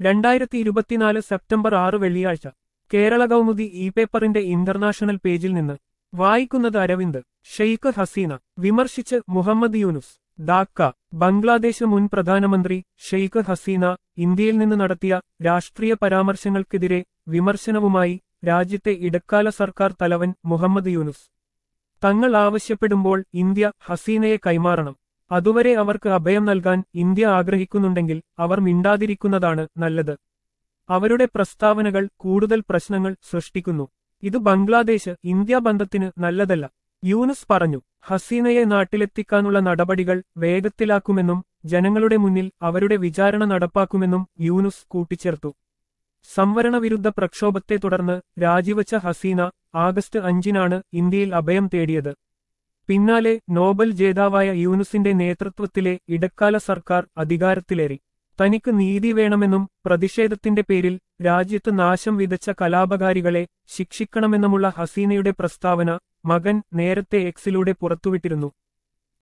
2024 September 6 വെള്ളിയാഴ്ച Kerala Kaumudi e പേപ്പറിന്റെ international പേജിൽ നിന്ന് വായിക്കുന്നത് അരവിന്ദ്. ഷെയ്ഖ് ഹസീന വിമർശിച്ച് മുഹമ്മദ് യൂനുസ്. ധാക്ക. ബംഗ്ലാദേശ് മുൻ പ്രധാനമന്ത്രി ഷെയ്ഖ് ഹസീന ഇന്ത്യയിൽ നിന്ന് നടത്തിയ രാഷ്ട്രീയ പരാമർശങ്ങൾക്കെതിരെ വിമർശനവുമായി രാജ്യത്തെ ഇടക്കാല സർക്കാർ തലവൻ മുഹമ്മദ് യൂനുസ്. തങ്ങൾ ആവശ്യപ്പെടുമ്പോൾ ഇന്ത്യ ഹസീനയെ കൈമാറണം. അതുവരെ അവർക്ക് അഭയം നൽകാൻ ഇന്ത്യ ആഗ്രഹിക്കുന്നുണ്ടെങ്കിൽ അവർ മിണ്ടാതിരിക്കുന്നതാണ് നല്ലത്. അവരുടെ പ്രസ്താവനകൾ കൂടുതൽ പ്രശ്നങ്ങൾ സൃഷ്ടിക്കുന്നു. ഇത് ബംഗ്ലാദേശ് ഇന്ത്യ ബന്ധത്തിന് നല്ലതല്ല, യൂനുസ് പറഞ്ഞു. ഹസീനയെ നാട്ടിലെത്തിക്കാനുള്ള നടപടികൾ വേഗത്തിലാക്കുമെന്നും ജനങ്ങളുടെ മുന്നിൽ അവരുടെ വിചാരണ നടപ്പാക്കുമെന്നും യൂനുസ് കൂട്ടിച്ചേർത്തു. സംവരണ വിരുദ്ധ പ്രക്ഷോഭത്തെ തുടർന്ന് രാജിവച്ച ഹസീന ആഗസ്റ്റ് 5-നാണ് ഇന്ത്യയിൽ അഭയം തേടിയത്. പിന്നാലെ നോബൽ ജേതാവായ യൂനുസിന്റെ നേതൃത്വത്തിലെ ഇടക്കാല സർക്കാർ അധികാരത്തിലേറി. തനിക്ക് നീതി വേണമെന്നും പ്രതിഷേധത്തിന്റെ പേരിൽ രാജ്യത്ത് നാശം വിതച്ച കലാപകാരികളെ ശിക്ഷിക്കണമെന്നുമുള്ള ഹസീനയുടെ പ്രസ്താവന മകൻ നേരത്തെ എക്സിലൂടെ പുറത്തുവിട്ടിരുന്നു.